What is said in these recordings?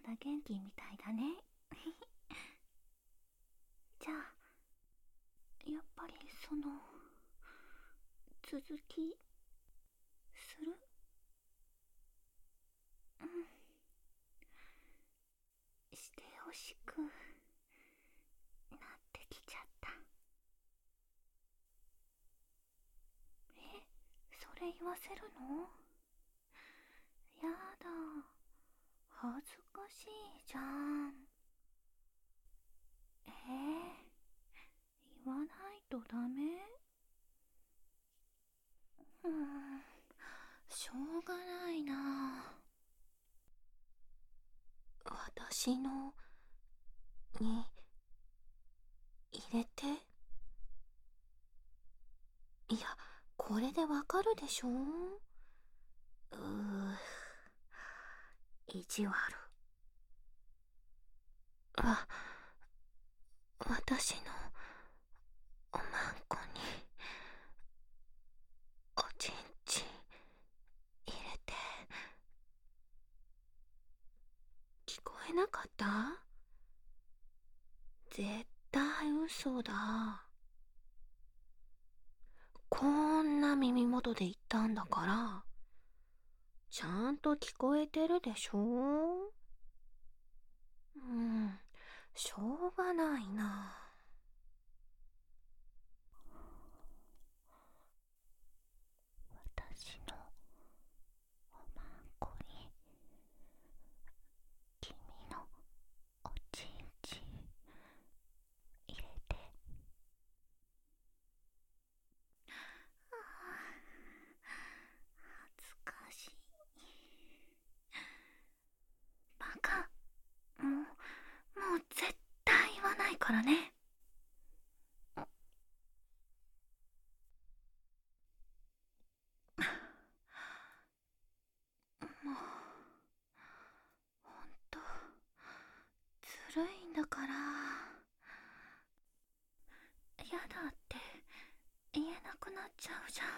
だ元気みたいだね。じゃあ、やっぱり続き、する？うん、してほしくなってきちゃった。え、それ言わせるの？やだ、恥ずかしいじゃん。言わないとダメ？しょうがないな。私のに入れて。いや、これでわかるでしょ？意地悪。わ、私のおまんこにおちんちん入れて。聞こえなかった？絶対嘘だ。こんな耳元で言ったんだから、ちゃんと聞こえてるでしょ？しょうがないな。私のおまんこに君のおちんちん入れて。恥ずかしい。バカ。もう絶対言わないからね。もう、ほんと、ずるいんだから。やだって言えなくなっちゃうじゃ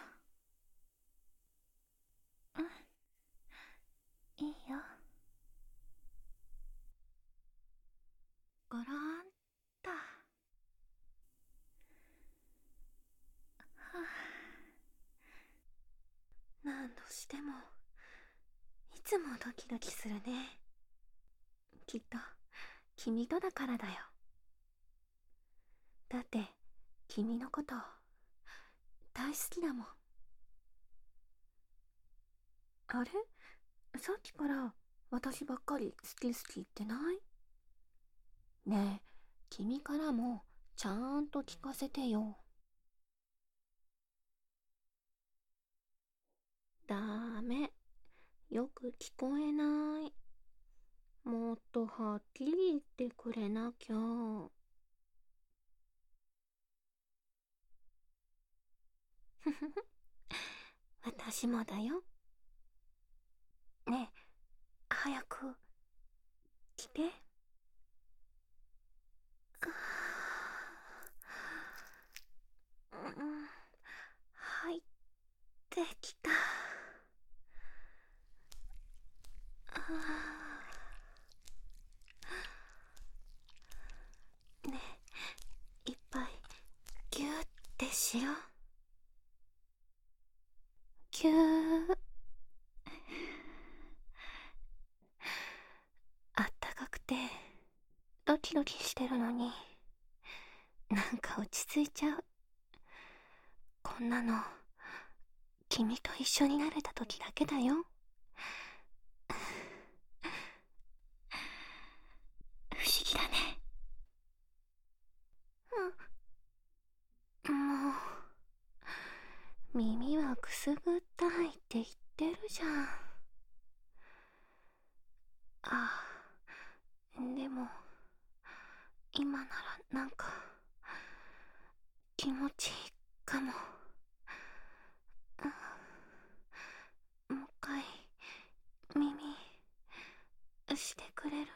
ん。いいよ。ごろんと。何度してもいつもドキドキするね。きっと君とだからだよ。だって君のこと大好きだもん。あれ、さっきから私ばっかり好き好き言ってない？ねえ、君からもちゃんと聞かせてよ。ダメ、よく聞こえない。もっとはっきり言ってくれなきゃ。ふふふ、私もだよ。ねえ、早く来て。入ってきた。ねえ、いっぱいギューってしよう。ギュー。あったかくてドキドキしてるのに、なんか落ち着いちゃう。こんなの君と一緒になれた時だけだよ。不思議だね。もう、耳はくすぐったいって言ってるじゃん。あ、でも今ならなんか気持ちいいかも。もう一回耳してくれる？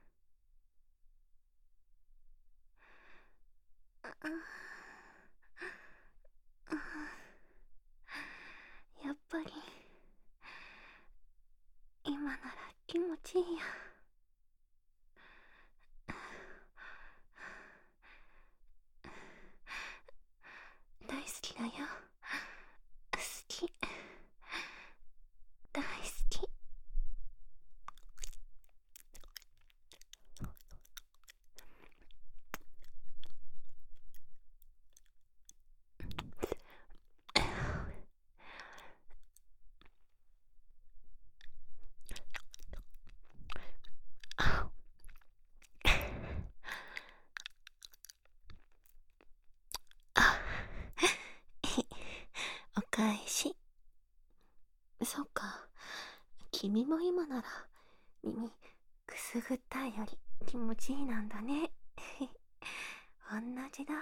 やっぱり今なら気持ちいいや。 君も今なら耳くすぐったいより気持ちいいなんだね。同じだ。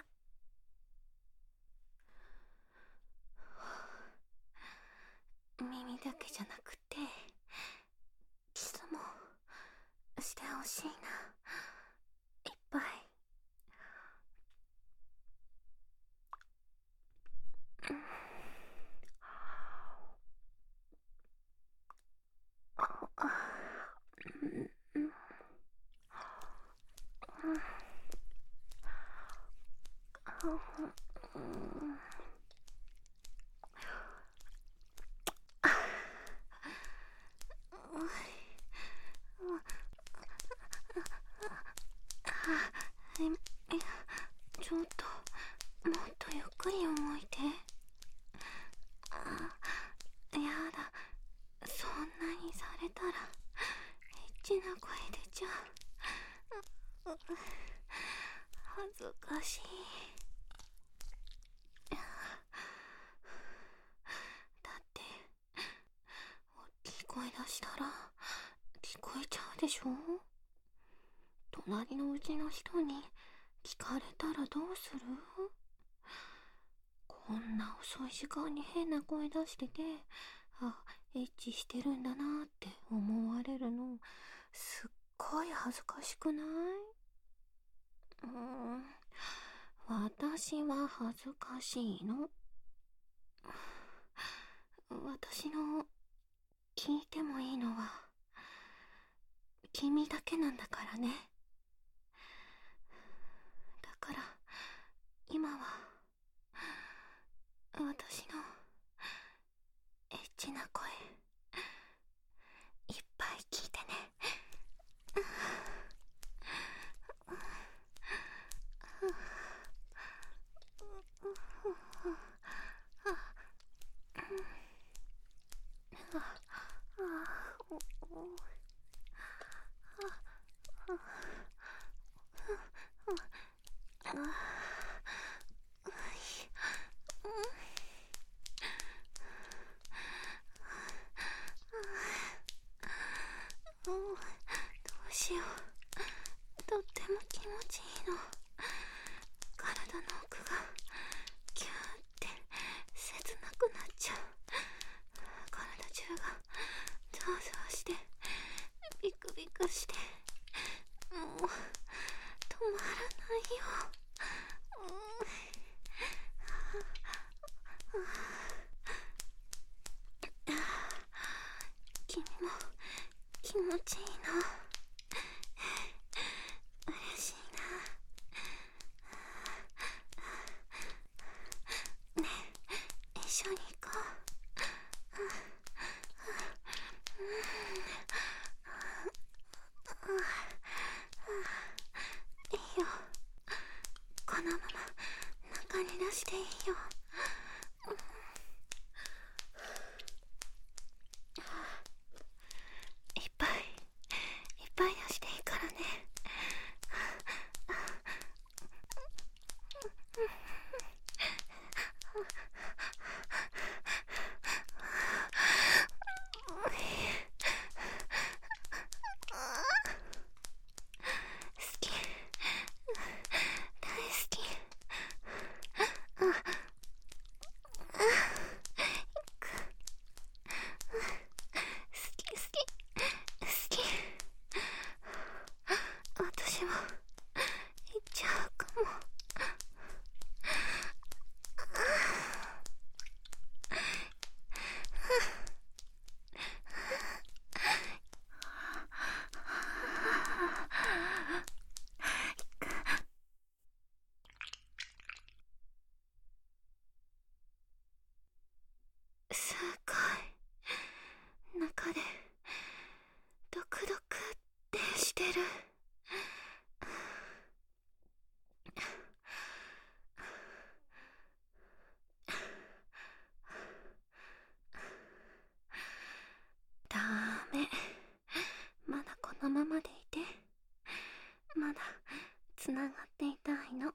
耳だけじゃなくてキスもしてほしいな、いっぱい。ちょっともっとゆっくり動いて。やだ、そんなにされたらエッチな声出ちゃう。恥ずかしい。だって大きい声出したら聞こえちゃうでしょ。隣のうちの人に聞かれたらどうする？こんな遅い時間に変な声出してて、あ、エッチしてるんだなって思われるのすっごい恥ずかしくない？私は恥ずかしいの。私の聞いてもいいのは君だけなんだからね。だから今は私のエッチな声いっぱい聞いてね。どうしよう、とっても気持ちいいの。体の奥がキューって切なくなっちゃう。体中がザワザワしてビクビクして、もう止まらないよ。君も気持ちいいの？嬉しいな。ねえ、一緒に行こう。いいよ、このまま中に出していいよ。いっぱいいっぱい出していいからね。好き、大好き。好き好き好き。私も行っちゃうかも。すごい中でドクドクってしてる。ダメ、まだこのままでいて。まだつながっていたいの。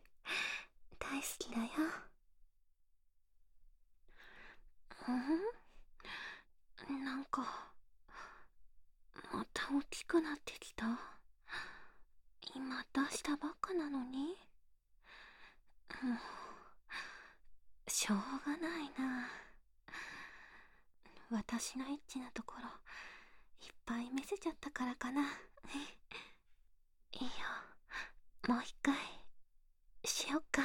大好きだよ。 しくなってきた。今出したばっかなのに。もうしょうがないな。私のエッチなところいっぱい見せちゃったからかな。いいよ、もう一回しよっか。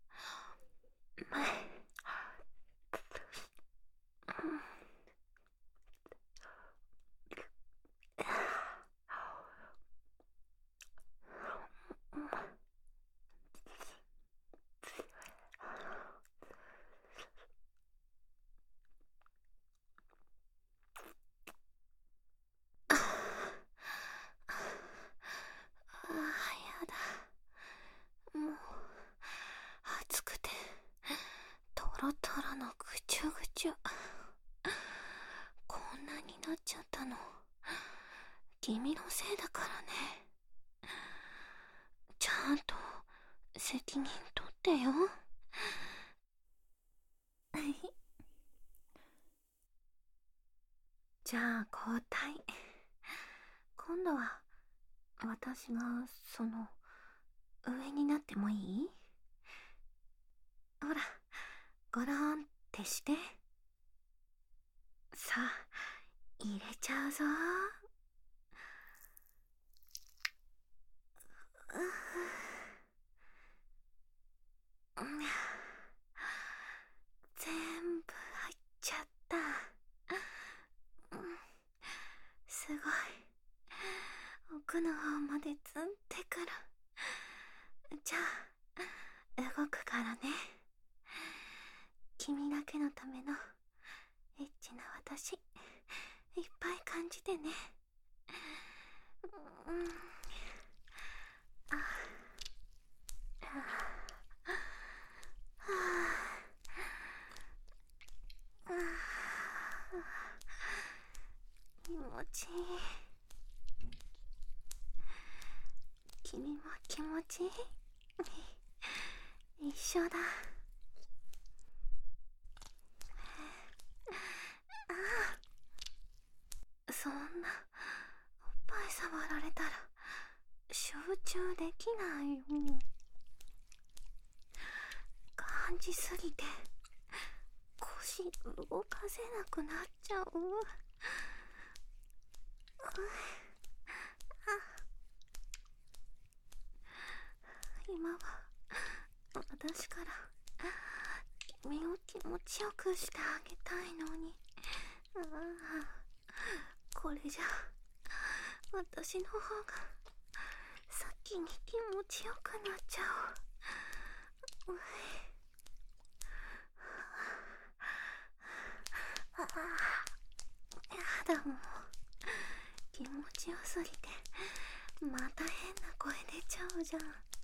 やだ。もう暑くてトロトロのぐちゅぐちゅ。こんなになっちゃったの君のせいだからね。ちゃんと責任取ってよ。じゃあ交代。今度は私が上になってもいい？ほら、ゴロンってして。さあ、入れちゃうぞ。全部入っちゃった。すごい。奥の方までツンってくる。じゃあ動くからね。君だけのためのエッチな私いっぱい感じてね。気持ちいい。君も気持ちいい。一緒だ。そんなおっぱい触られたら集中できないよ。感じすぎて腰動かせなくなっちゃう。今は私から君を気持ちよくしてあげたいのに。これじゃ私の方が先に気持ちよくなっちゃう。やだ、もう気持ちよすぎてまた変な声出ちゃうじゃん。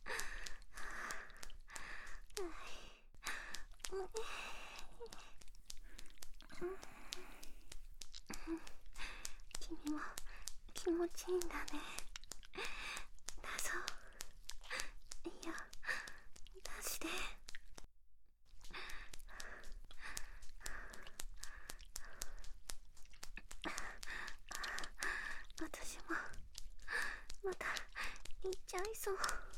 君も気持ちいいんだね。だぞ。いいよ、出して。私もまた行っちゃいそう。